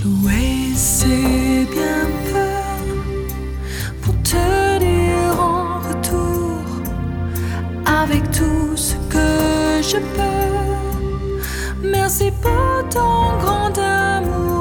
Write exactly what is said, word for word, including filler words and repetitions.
Oui, c'est bien peu pour te dire en retour, avec tout ce que je peux. Merci pour ton grand amour.